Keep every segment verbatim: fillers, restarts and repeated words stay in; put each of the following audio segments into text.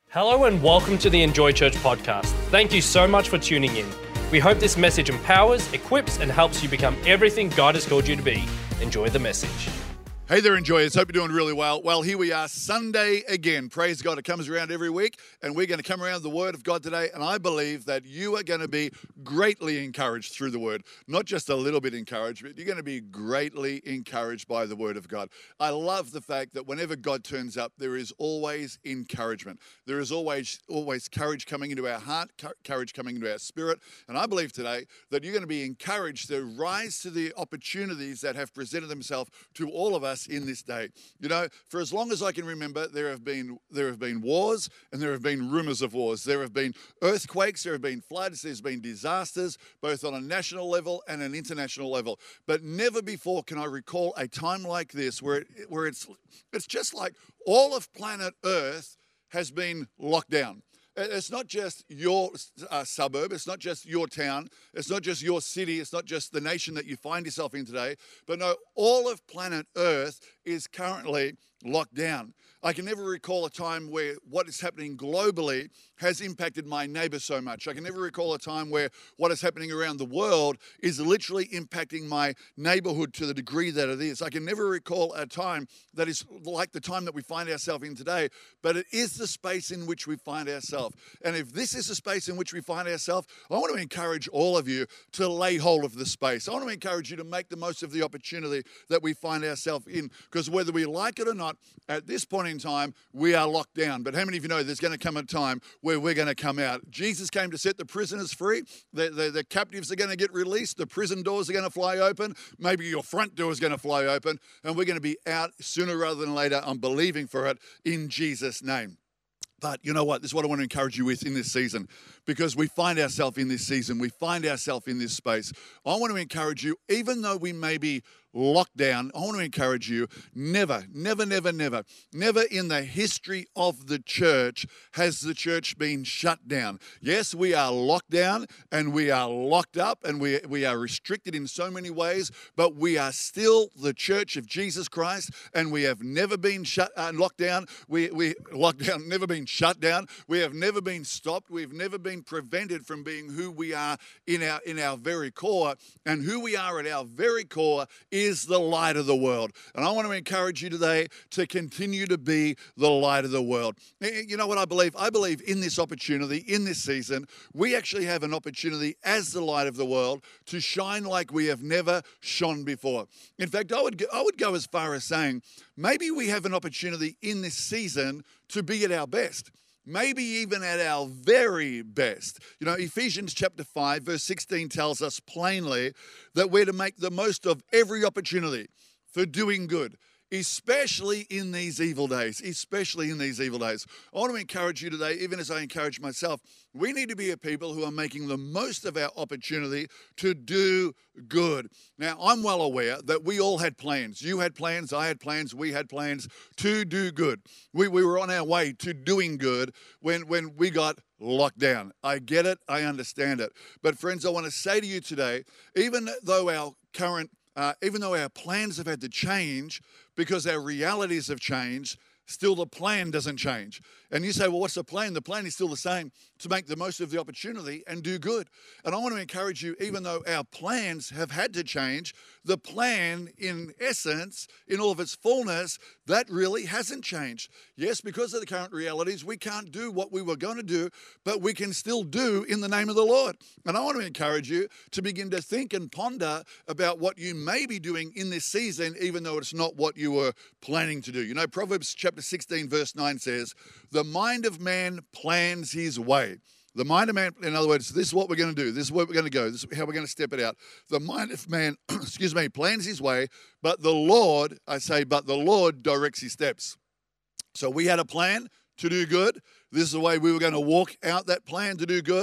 Hello and welcome to the Enjoy Church podcast. Thank you so much for tuning in. We hope this message empowers, equips, and helps you become everything God has called you to be. Enjoy the message. Hey there, enjoyers. Hope you're doing really well. Well, here we are, Sunday again. Praise God. It comes around every week, and we're going to come around the Word of God today, and I believe that you are going to be greatly encouraged through the Word. Not just a little bit encouraged, but you're going to be greatly encouraged by the Word of God. I love the fact that whenever God turns up, there is always encouragement. There is always, always courage coming into our heart, courage coming into our spirit, and I believe today that you're going to be encouraged to rise to the opportunities that have presented themselves to all of us in this day. You know, for as long as I can remember, there have been there have been wars and there have been rumors of wars. There have been earthquakes, there have been floods, there's been disasters, both on a national level and an international level. But never before can I recall a time like this where it, where it's it's just like all of planet Earth has been locked down. It's not just your uh, suburb, it's not just your town, it's not just your city, it's not just the nation that you find yourself in today, but no, all of planet Earth is currently locked down. I can never recall a time where what is happening globally has impacted my neighbor so much. I can never recall a time where what is happening around the world is literally impacting my neighborhood to the degree that it is. I can never recall a time that is like the time that we find ourselves in today, but it is the space in which we find ourselves. And if this is the space in which we find ourselves, I want to encourage all of you to lay hold of the space. I want to encourage you to make the most of the opportunity that we find ourselves in, because whether we like it or not, at this point in time, we are locked down. But how many of you know there's going to come a time where we're going to come out? Jesus came to set the prisoners free. The, the, the captives are going to get released. The prison doors are going to fly open. Maybe your front door is going to fly open. And we're going to be out sooner rather than later. I'm believing for it in Jesus' name. But you know what? This is what I want to encourage you with in this season, because we find ourselves in this season. We find ourselves in this space. I want to encourage you, even though we may be locked down, I want to encourage you, never, never, never, never, never in the history of the church has the church been shut down. Yes, we are locked down and we are locked up and we, we are restricted in so many ways, but we are still the church of Jesus Christ, and we have never been shut uh, locked down. We, we locked down, never been shut down. We have never been stopped. We've never been prevented from being who we are in our, in our very core, and who we are at our very core is is the light of the world. And I want to encourage you today to continue to be the light of the world. You know what I believe? I believe in this opportunity, in this season, we actually have an opportunity as the light of the world to shine like we have never shone before. In fact, I would go, I would go as far as saying, maybe we have an opportunity in this season to be at our best. Maybe even at our very best. You know, Ephesians chapter five, verse sixteen tells us plainly that we're to make the most of every opportunity for doing good, especially in these evil days, especially in these evil days. I want to encourage you today, even as I encourage myself, we need to be a people who are making the most of our opportunity to do good. Now, I'm well aware that we all had plans. You had plans, I had plans, we had plans to do good. We, we were on our way to doing good when, when we got locked down. I get it, I understand it. But friends, I want to say to you today, even though our current Uh, even though our plans have had to change because our realities have changed, still the plan doesn't change. And you say, well, what's the plan? The plan is still the same, to make the most of the opportunity and do good. And I want to encourage you, even though our plans have had to change, the plan in essence, in all of its fullness, that really hasn't changed. Yes, because of the current realities, we can't do what we were going to do, but we can still do in the name of the Lord. And I want to encourage you to begin to think and ponder about what you may be doing in this season, even though it's not what you were planning to do. You know, Proverbs chapter sixteen, verse nine says, the mind of man plans his way. The mind of man, in other words, this is what we're going to do. This is where we're going to go. This is how we're going to step it out. The mind of man, excuse me, plans his way, but the Lord, I say, but the Lord directs his steps. So we had a plan to do good. This is the way we were going to walk out that plan to do good.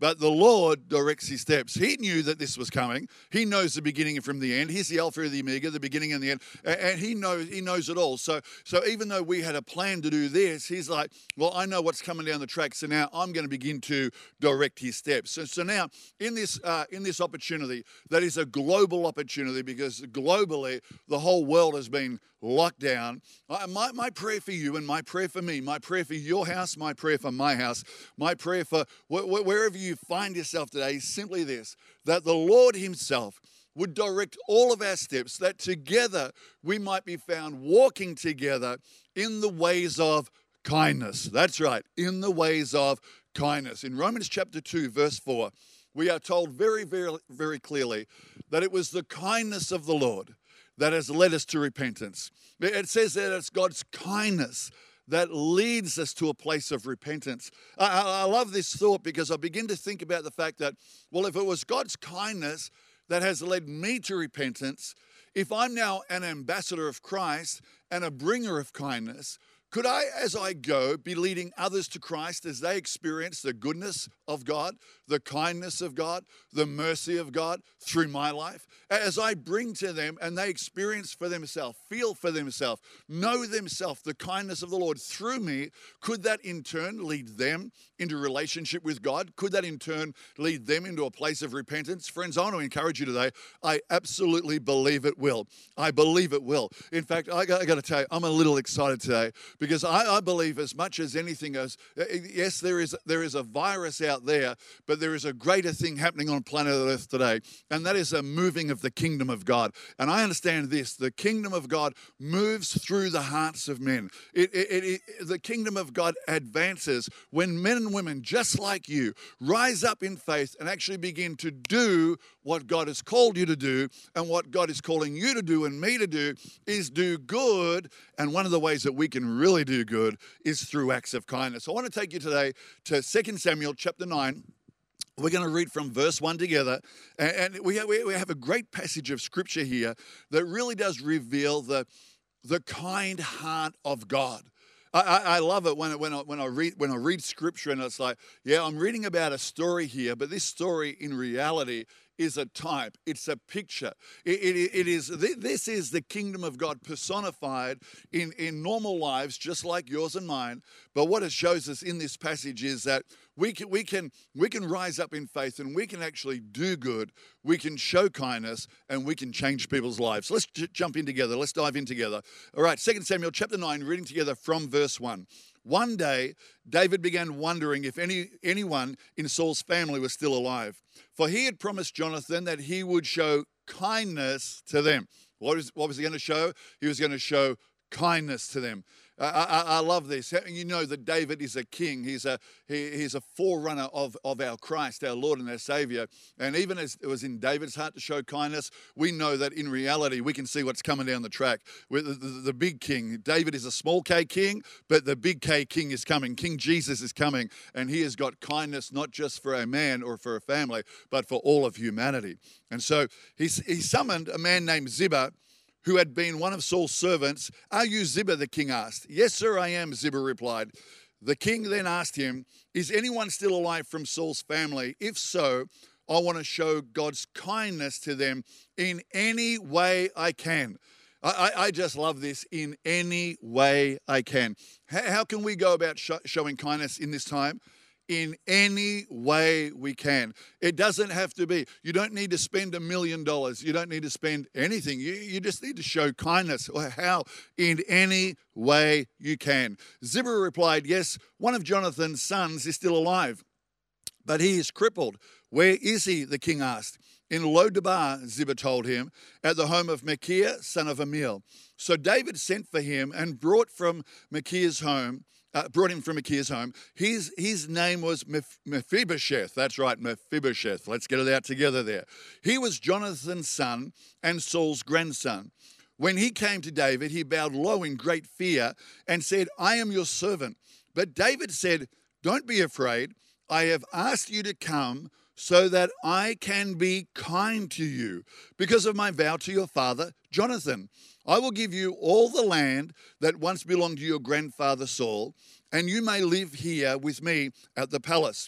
but the Lord directs his steps. He knew that this was coming. He knows the beginning from the end. He's the Alpha and the Omega, the beginning and the end, and he knows he knows it all. So, so even though we had a plan to do this, he's like, well, I know what's coming down the track, so now I'm going to begin to direct his steps. So, so now in this uh, in this opportunity, that is a global opportunity because globally the whole world has been locked down. Uh, my, my prayer for you and my prayer for me, my prayer for your house, my prayer for my house, my prayer for wh- wh- wherever you find yourself today is simply this, that the Lord himself would direct all of our steps, that together we might be found walking together in the ways of kindness. That's right, in the ways of kindness. In Romans chapter two, verse four, we are told very, very, very clearly that it was the kindness of the Lord that has led us to repentance. It says that it's God's kindness that leads us to a place of repentance. I, I love this thought because I begin to think about the fact that, well, if it was God's kindness that has led me to repentance, if I'm now an ambassador of Christ and a bringer of kindness, could I, as I go, be leading others to Christ as they experience the goodness of God, the kindness of God, the mercy of God through my life? As I bring to them and they experience for themselves, feel for themselves, know themselves the kindness of the Lord through me, could that in turn lead them into relationship with God? Could that in turn lead them into a place of repentance? Friends, I want to encourage you today. I absolutely believe it will. I believe it will. In fact, I got, I got to tell you, I'm a little excited today because I, I believe as much as anything else, yes, there is, there is a virus out there, but there is a greater thing happening on planet Earth today, and that is a moving of the kingdom of God. And I understand this, the kingdom of God moves through the hearts of men. It, it, it, it, the kingdom of God advances when men and women just like you rise up in faith and actually begin to do what God has called you to do, and what God is calling you to do and me to do is do good. And one of the ways that we can really do good is through acts of kindness. I want to take you today to Second Samuel chapter nine. We're going to read from verse one together, and we have a great passage of scripture here that really does reveal the, the kind heart of God. I, I love it when, when, I, when, I read, when I read scripture and it's like, yeah, I'm reading about a story here, but this story in reality is a type. It's a picture. It, it, it is. This is the kingdom of God personified in, in normal lives, just like yours and mine. But what it shows us in this passage is that we can, we can, we can rise up in faith and we can actually do good. We can show kindness and we can change people's lives. Let's j- jump in together. Let's dive in together. All right, Second Samuel chapter nine, reading together from verse one. One day, David began wondering if any anyone in Saul's family was still alive, for he had promised Jonathan that he would show kindness to them. What, is, what was he going to show? He was going to show kindness to them. I, I, I love this. You know that David is a king. He's a he, he's a forerunner of, of our Christ, our Lord and our Savior. And even as it was in David's heart to show kindness, we know that in reality we can see what's coming down the track. With the, the, the big king, David is a small K king, but the big K king is coming. King Jesus is coming, and he has got kindness not just for a man or for a family, but for all of humanity. And so he, he summoned a man named Ziba, who had been one of Saul's servants. Are you Ziba? The king asked. Yes, sir, I am, Ziba replied. The king then asked him, is anyone still alive from Saul's family? If so, I want to show God's kindness to them in any way I can. I, I just love this, in any way I can. How, how can we go about sh- showing kindness in this time? In any way we can. It doesn't have to be. You don't need to spend a million dollars. You don't need to spend anything. You, you just need to show kindness. How? In any way you can. Ziba replied, yes, one of Jonathan's sons is still alive, but he is crippled. Where is he? The king asked. In Lo-debar, Ziba told him, at the home of Machir, son of Amiel. So David sent for him and brought from Machir's home Uh, brought him from Machir's home. His, his name was Mephibosheth. That's right, Mephibosheth. Let's get it out together there. He was Jonathan's son and Saul's grandson. When he came to David, he bowed low in great fear and said, I am your servant. But David said, don't be afraid. I have asked you to come so that I can be kind to you because of my vow to your father, Jonathan. I will give you all the land that once belonged to your grandfather Saul, and you may live here with me at the palace.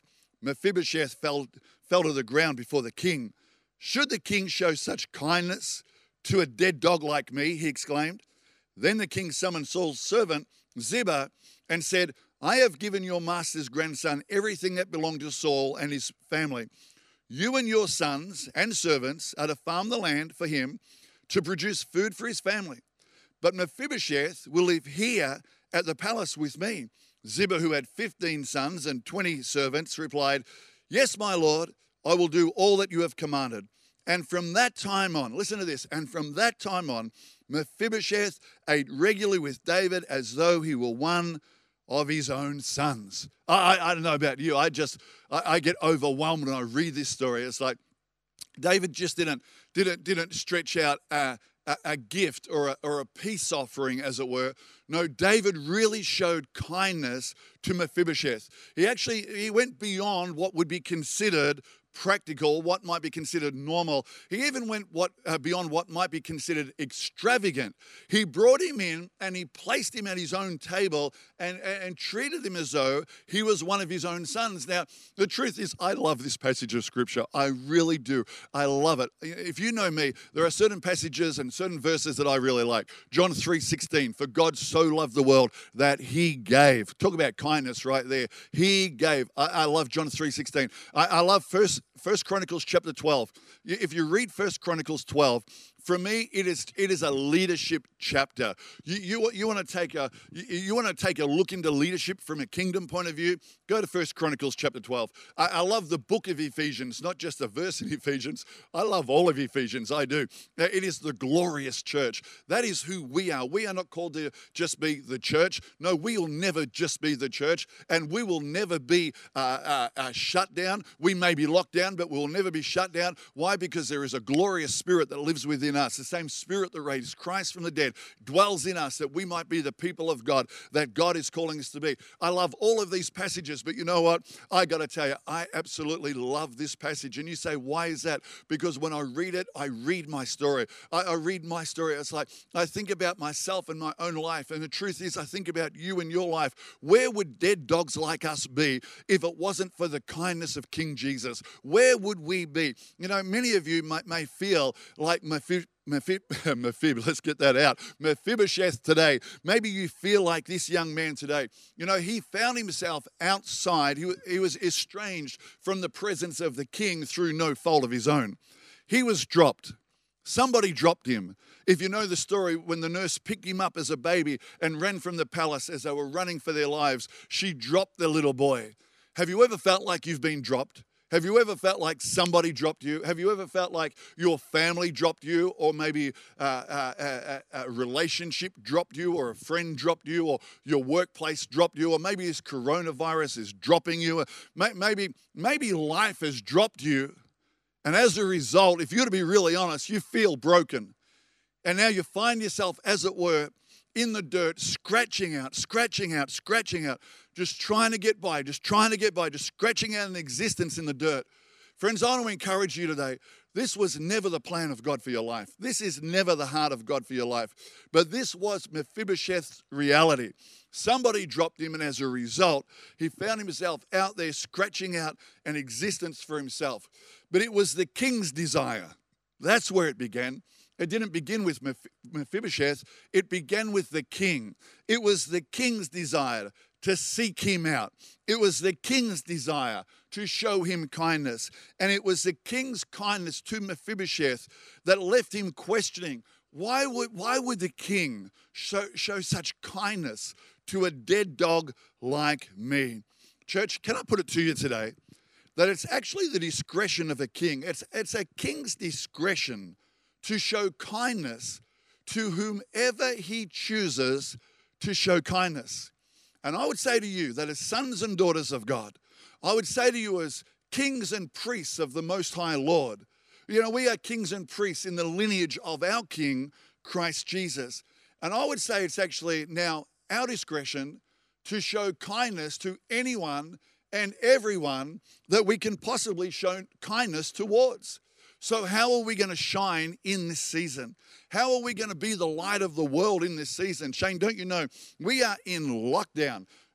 Mephibosheth fell, fell to the ground before the king. "Should the king show such kindness to a dead dog like me?" he exclaimed. Then the king summoned Saul's servant, Ziba, and said, "I have given your master's grandson everything that belonged to Saul and his family. You and your sons and servants are to farm the land for him to produce food for his family. But Mephibosheth will live here at the palace with me." Ziba, who had fifteen sons and twenty servants, replied, "Yes, my lord, I will do all that you have commanded." And from that time on, listen to this, and from that time on, Mephibosheth ate regularly with David as though he were one of his own sons. I, I, I don't know about you, I just, I, I get overwhelmed when I read this story. It's like David just didn't, didn't, didn't stretch out a, a, a gift or a, or a peace offering, as it were. No, David really showed kindness to Mephibosheth. He actually, he went beyond what would be considered practical, what might be considered normal. He even went what uh, beyond what might be considered extravagant. He brought him in and he placed him at his own table and, and, and treated him as though he was one of his own sons. Now, the truth is, I love this passage of Scripture. I really do. I love it. If you know me, there are certain passages and certain verses that I really like. John three sixteen, "For God so loved the world that he gave." Talk about kindness right there. He gave. I, I love John three sixteen. I, I love First First Chronicles chapter twelve. If you read First Chronicles twelve, for me, it is it is a leadership chapter. You you, you want to take a you, you want to take a look into leadership from a kingdom point of view. Go to First Chronicles chapter twelve. I, I love the book of Ephesians, not just a verse in Ephesians. I love all of Ephesians. I do. It is the glorious church. That is who we are. We are not called to just be the church. No, we will never just be the church, and we will never be uh, uh, uh, shut down. We may be locked down, but we will never be shut down. Why? Because there is a glorious spirit that lives within us. The same spirit that raised Christ from the dead dwells in us, that we might be the people of God that God is calling us to be. I love all of these passages, but you know what? I got to tell you, I absolutely love this passage. And you say, why is that? Because when I read it, I read my story. I, I read my story. It's like I think about myself and my own life. And the truth is, I think about you and your life. Where would dead dogs like us be if it wasn't for the kindness of King Jesus? Where would we be? You know, many of you might, may feel like Mephibosheth. Mephib, Mephib, let's get that out. Mephibosheth today. Maybe you feel like this young man today. You know, he found himself outside. He, he was estranged from the presence of the king through no fault of his own. He was dropped. Somebody dropped him. If you know the story, when the nurse picked him up as a baby and ran from the palace as they were running for their lives, she dropped the little boy. Have you ever felt like you've been dropped? Have you ever felt like somebody dropped you? Have you ever felt like your family dropped you, or maybe uh, a, a, a relationship dropped you, or a friend dropped you, or your workplace dropped you, or maybe this coronavirus is dropping you? Maybe, maybe life has dropped you, and as a result, if you're to be really honest, you feel broken. And now you find yourself, as it were, in the dirt, scratching out, scratching out, scratching out, just trying to get by, just trying to get by, just scratching out an existence in the dirt. Friends, I want to encourage you today. This was never the plan of God for your life. This is never the heart of God for your life. But this was Mephibosheth's reality. Somebody dropped him, and as a result, he found himself out there scratching out an existence for himself. But it was the king's desire. That's where it began. It didn't begin with Mephibosheth. It began with the king. It was the king's desire to seek him out. It was the king's desire to show him kindness. And it was the king's kindness to Mephibosheth that left him questioning, why would, why would the king show, show such kindness to a dead dog like me? Church, can I put it to you today that it's actually the discretion of a king. It's, it's a king's discretion to show kindness to whomever he chooses to show kindness. And I would say to you that as sons and daughters of God, I would say to you as kings and priests of the Most High Lord, you know, we are kings and priests in the lineage of our King, Christ Jesus. And I would say it's actually now our discretion to show kindness to anyone and everyone that we can possibly show kindness towards. So how are we going to shine in this season? How are we going to be the light of the world in this season? Shane, don't you know, we are in lockdown.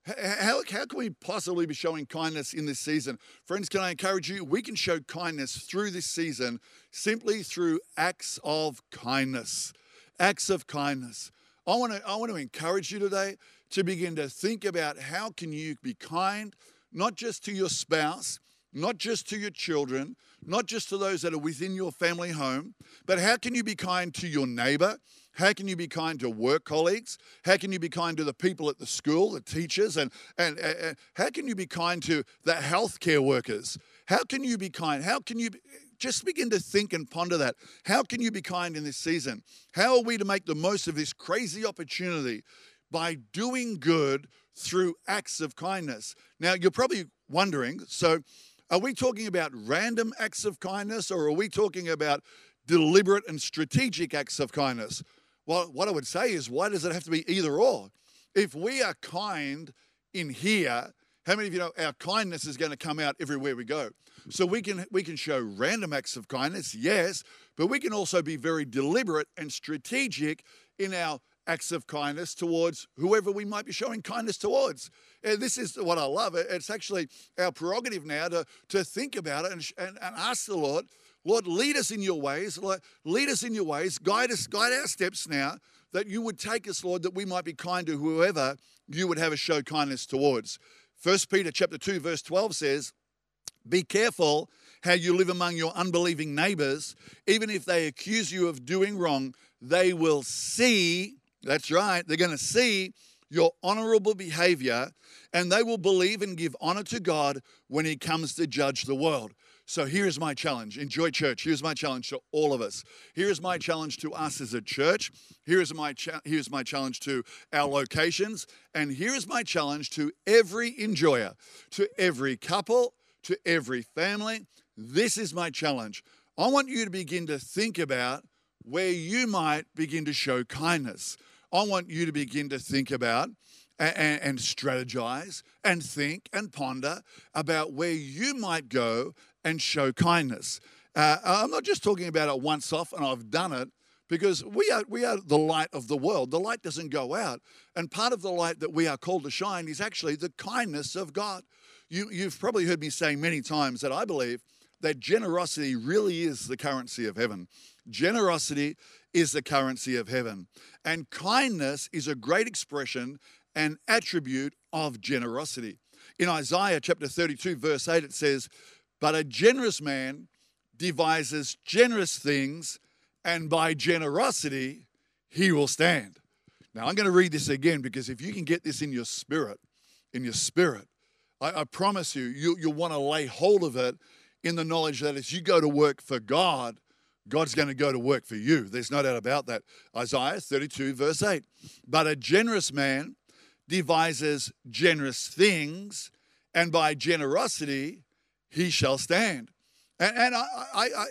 How, how can we possibly be showing kindness in this season? Friends, can I encourage you? We can show kindness through this season simply through acts of kindness. Acts of kindness. I want to I want to encourage you today to begin to think about how can you be kind, not just to your spouse, not just to your children, not just to those that are within your family home, but how can you be kind to your neighbor? How can you be kind to work colleagues? How can you be kind to the people at the school, the teachers? And, and, and how can you be kind to the healthcare workers? How can you be kind? How can you be, just begin to think and ponder that? How can you be kind in this season? How are we to make the most of this crazy opportunity by doing good through acts of kindness? Now, you're probably wondering, so are we talking about random acts of kindness, or are we talking about deliberate and strategic acts of kindness? Well, what I would say is, why does it have to be either or? If we are kind in here, how many of you know our kindness is going to come out everywhere we go? So we can we can show random acts of kindness, yes, but we can also be very deliberate and strategic in our acts of kindness towards whoever we might be showing kindness towards. And this is what I love. It's actually our prerogative now to, to think about it and, and, and ask the Lord, Lord, lead us in your ways. Lord, lead us in your ways. Guide us, guide our steps now, that you would take us, Lord, that we might be kind to whoever you would have us show kindness towards. First Peter chapter two, verse twelve says, be careful how you live among your unbelieving neighbors. Even if they accuse you of doing wrong, they will see, that's right, they're going to see your honorable behavior, and they will believe and give honor to God when he comes to judge the world. So here's my challenge. Enjoy church. Here's my challenge to all of us. Here's my challenge to us as a church. Here's my cha- here's my challenge to our locations. And here's my challenge to every enjoyer, to every couple, to every family. This is my challenge. I want you to begin to think about where you might begin to show kindness. I want you to begin to think about and, and strategize and think and ponder about where you might go and show kindness. Uh, I'm not just talking about it once off and I've done it, because we are we are the light of the world. The light doesn't go out. And part of the light that we are called to shine is actually the kindness of God. You, you've probably heard me say many times that I believe that generosity really is the currency of heaven. Generosity is the currency of heaven. And kindness is a great expression and attribute of generosity. In Isaiah chapter thirty-two, verse eight, it says, but a generous man devises generous things, and by generosity he will stand. Now, I'm going to read this again, because if you can get this in your spirit, in your spirit, I, I promise you, you, you'll want to lay hold of it in the knowledge that as you go to work for God, God's going to go to work for you. There's no doubt about that. Isaiah thirty-two, verse eight. But a generous man devises generous things, and by generosity he shall stand. And, and I, I, I,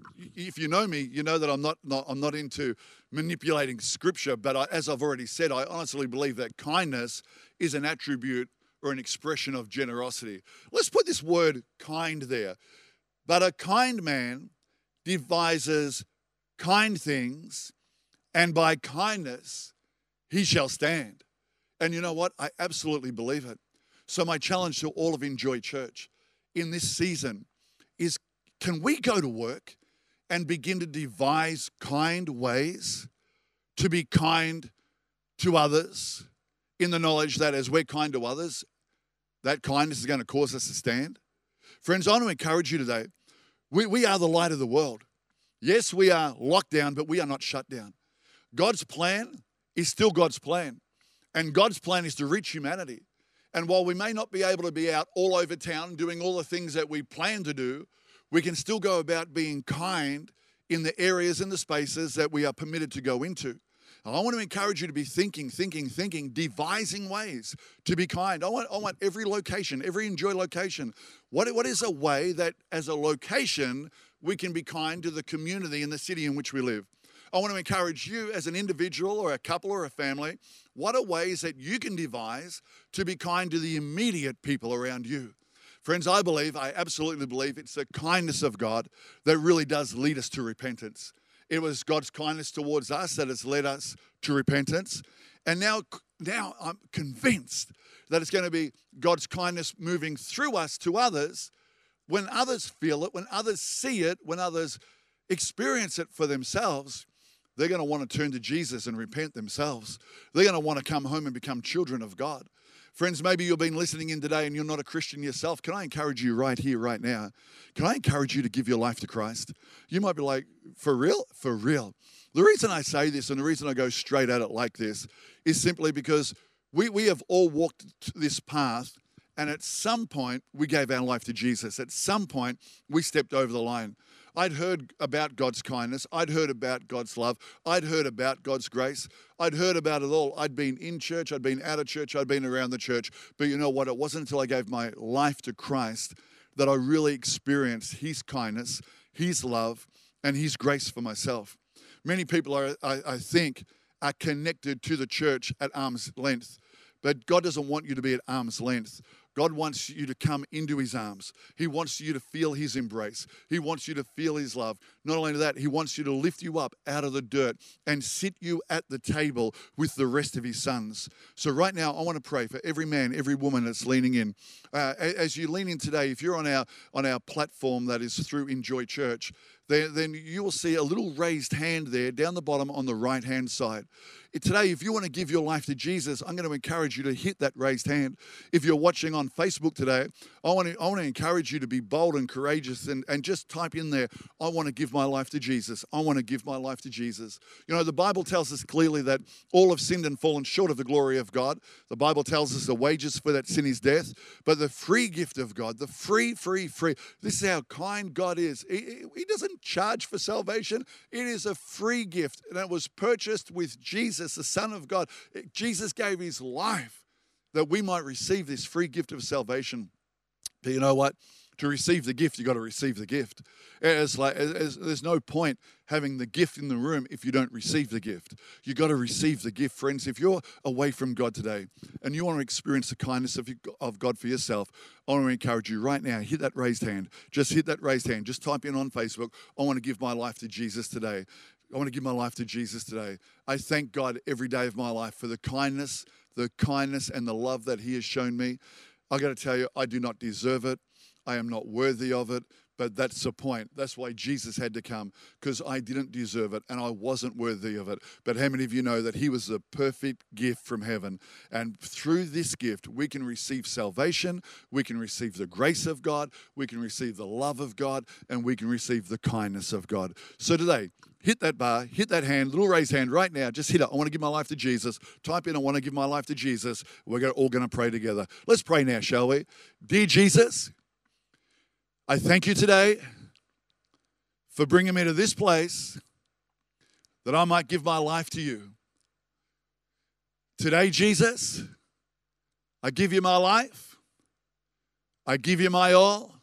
if you know me, you know that I'm not, not I'm not into manipulating scripture. But I, as I've already said, I honestly believe that kindness is an attribute or an expression of generosity. Let's put this word kind there. But a kind man devises kind things, and by kindness he shall stand. And you know what? I absolutely believe it. So my challenge to all of Enjoy Church in this season is, can we go to work and begin to devise kind ways to be kind to others, in the knowledge that as we're kind to others, that kindness is going to cause us to stand? Friends, I want to encourage you today. We, we are the light of the world. Yes, we are locked down, but we are not shut down. God's plan is still God's plan. And God's plan is to reach humanity. And while we may not be able to be out all over town doing all the things that we plan to do, we can still go about being kind in the areas and the spaces that we are permitted to go into. And I want to encourage you to be thinking, thinking, thinking, devising ways to be kind. I want, I want every location, every Enjoy location. What, what is a way that as a location we can be kind to the community and the city in which we live? I want to encourage you as an individual or a couple or a family, what are ways that you can devise to be kind to the immediate people around you? Friends, I believe, I absolutely believe it's the kindness of God that really does lead us to repentance. It was God's kindness towards us that has led us to repentance. And now, now I'm convinced that it's going to be God's kindness moving through us to others. When others feel it, when others see it, when others experience it for themselves, they're going to want to turn to Jesus and repent themselves. They're going to want to come home and become children of God. Friends, maybe you've been listening in today and you're not a Christian yourself. Can I encourage you right here, right now? Can I encourage you to give your life to Christ? You might be like, for real? For real. The reason I say this and the reason I go straight at it like this is simply because we, we have all walked this path, and at some point we gave our life to Jesus. At some point we stepped over the line. I'd heard about God's kindness. I'd heard about God's love. I'd heard about God's grace. I'd heard about it all. I'd been in church. I'd been out of church. I'd been around the church. But you know what? It wasn't until I gave my life to Christ that I really experienced His kindness, His love, and His grace for myself. Many people, are, I, I think, are connected to the church at arm's length. But God doesn't want you to be at arm's length. God wants you to come into His arms. He wants you to feel His embrace. He wants you to feel His love. Not only that, He wants you to lift you up out of the dirt and sit you at the table with the rest of His sons. So right now, I want to pray for every man, every woman that's leaning in. Uh, as you lean in today, if you're on our on our platform that is through Enjoy Church, then, then you will see a little raised hand there down the bottom on the right-hand side. Today, if you want to give your life to Jesus, I'm going to encourage you to hit that raised hand. If you're watching on Facebook today, I want to, I want to encourage you to be bold and courageous and, and just type in there, I want to give my life to Jesus. I want to give my life to Jesus. You know, the Bible tells us clearly that all have sinned and fallen short of the glory of God. The Bible tells us the wages for that sin is death, but the free gift of God, the free, free, free, this is how kind God is. He, he doesn't charge for salvation. It is a free gift, and it was purchased with Jesus, the Son of God. Jesus gave His life that we might receive this free gift of salvation. But you know what? To receive the gift, you've got to receive the gift. It's like, it's, there's no point having the gift in the room if you don't receive the gift. You've got to receive the gift, friends. If you're away from God today and you want to experience the kindness of, you, of God for yourself, I want to encourage you right now, hit that raised hand. Just hit that raised hand. Just type in on Facebook, I want to give my life to Jesus today. I want to give my life to Jesus today. I thank God every day of my life for the kindness, the kindness and the love that He has shown me. I got to tell you, I do not deserve it. I am not worthy of it, but that's the point. That's why Jesus had to come, because I didn't deserve it and I wasn't worthy of it. But how many of you know that He was the perfect gift from heaven? And through this gift, we can receive salvation, we can receive the grace of God, we can receive the love of God, and we can receive the kindness of God. So today, hit that bar, hit that hand, little raised hand right now. Just hit it. I want to give my life to Jesus. Type in, I want to give my life to Jesus. We're all going to pray together. Let's pray now, shall we? Dear Jesus, I thank You today for bringing me to this place that I might give my life to You. Today, Jesus, I give You my life. I give You my all.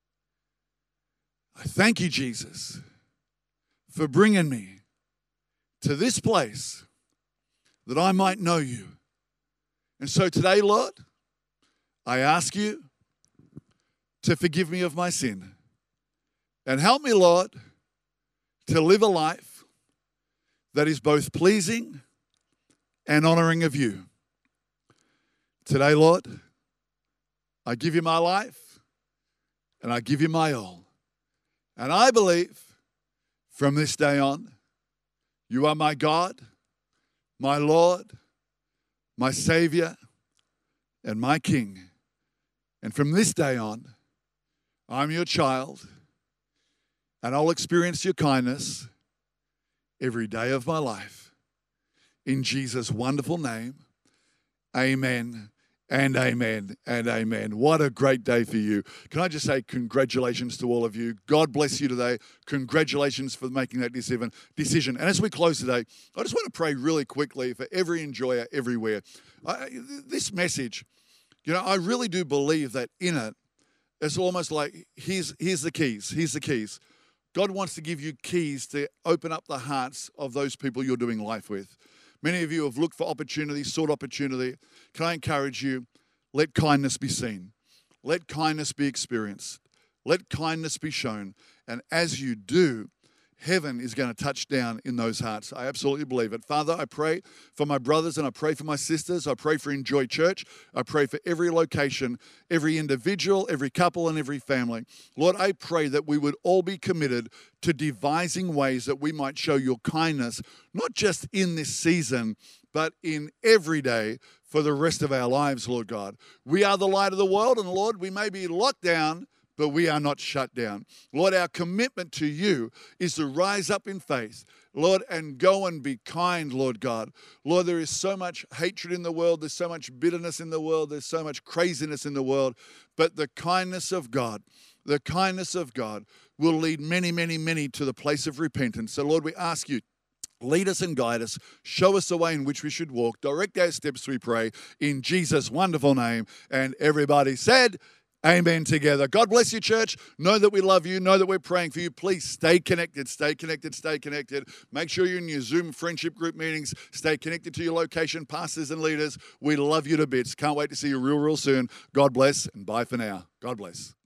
I thank You, Jesus, for bringing me to this place that I might know You. And so today, Lord, I ask You to forgive me of my sin. And help me, Lord, to live a life that is both pleasing and honoring of You. Today, Lord, I give You my life and I give You my all. And I believe from this day on, You are my God, my Lord, my Savior, and my King. And from this day on, I'm Your child, and I'll experience Your kindness every day of my life. In Jesus' wonderful name, amen and amen and amen. What a great day for you. Can I just say congratulations to all of you. God bless you today. Congratulations for making that decision. And as we close today, I just want to pray really quickly for every enjoyer everywhere. I, this message, you know, I really do believe that in it, it's almost like, here's, here's the keys, here's the keys. God wants to give you keys to open up the hearts of those people you're doing life with. Many of you have looked for opportunity, sought opportunity. Can I encourage you, let kindness be seen. Let kindness be experienced. Let kindness be shown. And as you do, heaven is going to touch down in those hearts. I absolutely believe it. Father, I pray for my brothers and I pray for my sisters. I pray for Enjoy Church. I pray for every location, every individual, every couple, and every family. Lord, I pray that we would all be committed to devising ways that we might show your kindness, not just in this season, but in every day for the rest of our lives, Lord God. We are the light of the world, and Lord, we may be locked down, but we are not shut down. Lord, our commitment to you is to rise up in faith, Lord, and go and be kind, Lord God. Lord, there is so much hatred in the world. There's so much bitterness in the world. There's so much craziness in the world. But the kindness of God, the kindness of God will lead many, many, many to the place of repentance. So, Lord, we ask you, lead us and guide us. Show us the way in which we should walk. Direct our steps, we pray, in Jesus' wonderful name. And everybody said, amen together. God bless you, church. Know that we love you. Know that we're praying for you. Please stay connected, stay connected, stay connected. Make sure you're in your Zoom friendship group meetings. Stay connected to your location, pastors and leaders. We love you to bits. Can't wait to see you real, real soon. God bless and bye for now. God bless.